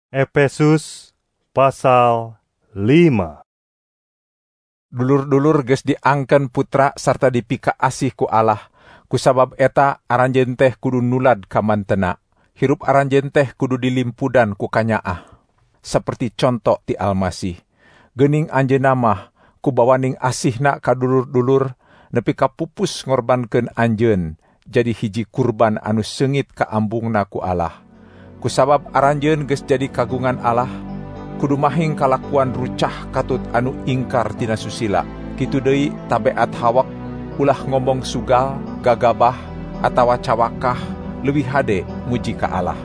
Efesus pasal 5. Dulur-dulur geus diangken putra sarta dipika asih ku Allah. Kusabab eta aranjeun teh kudu nulad ka mantena. Hirup aranjeun teh kudu dilimpudan ku kanyaah. Saperti contoh ti Almasih. Geuning anjeunna mah ku bawaning asihna ka dulur-dulur nepi ka pupus ngorbankeun anjeun jadi hiji kurban anu seungit ka ambungna ku Allah. Kusabab aranjeun geus jadi kagungan Allah, kudu mahing kalakuan rucah katut anu ingkar tina susila. Kitu deui tabeat Hawak ulah ngomong sugal, gagabah, atawa cawakah leuwih hade muji ka Allah.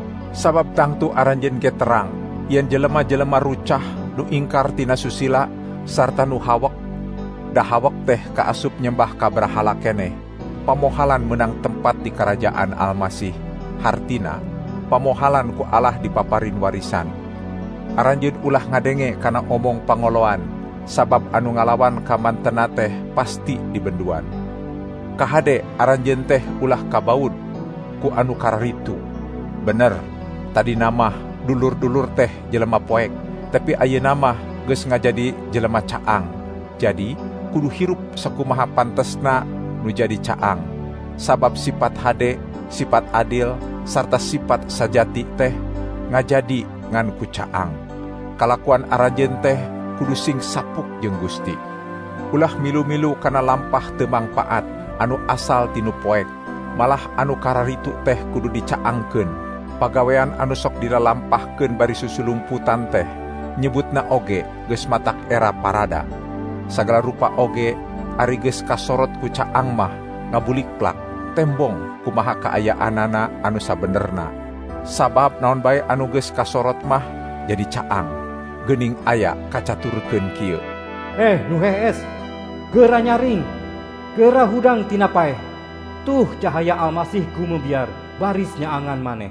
Sabab tangtu aranjeun ge terang, yen jelema-jelema rucah nu ingkar tina susila sarta nu hawak, da hawak teh kaasup nyembah ka berhala keneh, pamohalan menang tempat di kerajaan Almasih, hartina pamohalan ku Allah dipaparin warisan. Aranjeun ulah ngadenge kana omong pangoloan, sabab anu ngalawan ka mantena teh pasti dibenduan. Kahade aranjeun teh ulah kabaud ku anu kararitu. Bener, tadi namah dulur-dulur teh jelema poek, tapi ayeuna mah geus ngajadi jelema caang. Jadi kudu hirup sakumaha pantesna nu jadi caang. Sabab sifat hade, sifat adil, sarta sifat sajati teh ngajadi ngan ku caang. Kalakuan aranjeun teh kudu sing sapuk jeung Gusti. Ulah milu-milu kana lampah teu mangpaat anu asal tinu poek, malah anu kararitu teh kudu dicaangkeun. Pagawean anu sok dilalampahkeun bari susulumputan teh nyebutna oge geus matak era parada. Sagala rupa oge ari geus kasorot ku caang mah ngabulikplak tembong kumaha kaayaanana anu sabenerna. Sabab naon bae anu geus kasorot mah jadi caang. Geuning aya kacaturkeun kieu. Nu hees, geura nyaring, geura hudang tina paeh. Tuh cahaya Almasih gumebiar baris nyaangan maneh.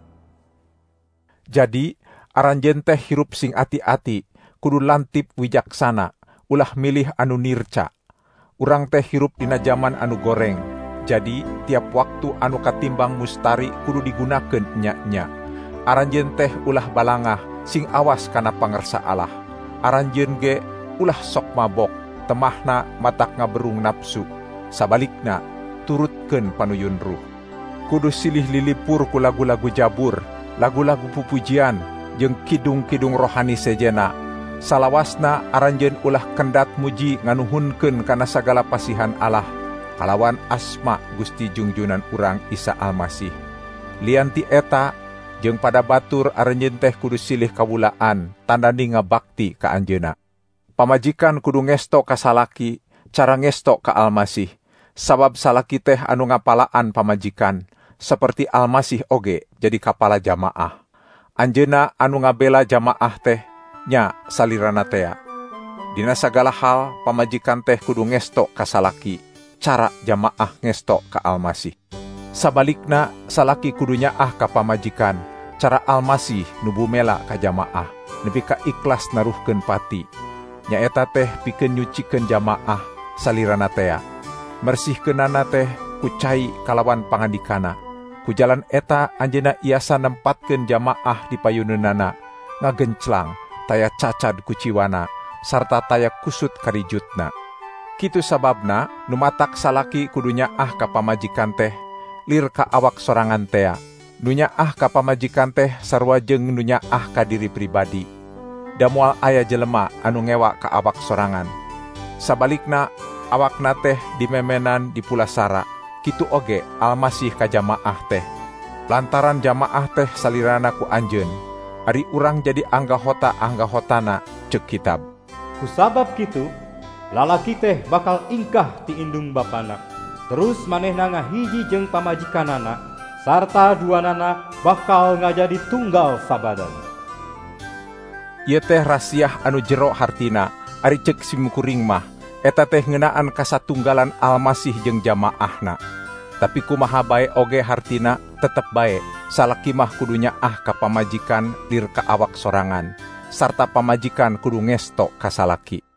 Jadi aranjeun teh hirup sing ati-ati, kudu lantip wijaksana, ulah milih anu nirca. Urang teh hirup dina zaman anu goreng. Jadi tiap waktu anu katimbang mustari kudu digunakeun nya-nya. Aranjeun teh ulah balangah sing awas kana pangersa Allah. Aranjeun ge ulah sok mabok, temahna matak ngaberung nafsu. Sabalikna turutkeun panuyun ruh. Kudu silih lilipur ku lagu-lagu jabur, lagu-lagu pupujian, jeung kidung-kidung rohani sejena. Salawasna aranjeun ulah kendat muji nganuhunkeun kana sagala pasihan Allah, kalawan asma Gusti Jungjunan urang Isa Almasih. Lianti eta jeung pada batur aranjeun teh kudu silih kawulaan tandani ngabakti ka anjeunna. Pamajikan kudu ngesto ka salaki cara ngesto ka Almasih, sabab salaki teh anu ngapalaan pamajikan, saperti Almasih oge jadi kapala jamaah. Anjeunna anu ngabela jamaah teh nya salirana tea. Dina sagala hal pamajikan teh kudu ngesto ka salaki cara jamaah ngesto ka Almasih. Sabalikna salaki kudu nyaah ka pamajikan cara Almasih nu bumela ka jamaah nepi ka ikhlas naruhkeun pati. Nyaeta teh pikeun nyucikeun jamaah salirana tea. Mersihkeunana teh ku cai kalawan pangandikana. Ku jalan eta anjeunna iasa nempatkeun jamaah di payuneunana, ngagenclang taya cacad ku ciwana sarta taya kusut karijutna. Kitu sababna nu matak salaki kudu nyaah ka pamajikan teh lir ka awak sorangan tea. Nu nyaah ka pamajikan teh sarua jeung nu nyaah ka diri pribadi. Da moal aya jelema anu ngewa ka awak sorangan. Sabalikna awakna teh dimemenan di pulasara. Kitu oge Almasih ka jamaah teh. Lantaran jamaah teh salirana ku anjeun, ari urang jadi anggahota-anggahotana ceuk kitab. Kusabab kitu, lalaki teh bakal ingkah ti indung bapana. Terus manehna ngahiji jeung pamajikanana, sarta duanana bakal ngajadi tunggal sabadan. Ieu teh rasiah anu jero hartina, ari ceuk simukuring mah, eta teh ngeunaan kasatunggalan Almasih jeung jamaahna. Tapi kumaha bae oge hartina tetep bae, salaki mah kudu nyaah ka pamajikan lir ka awak sorangan, sarta pamajikan kudu ngesto ka salaki.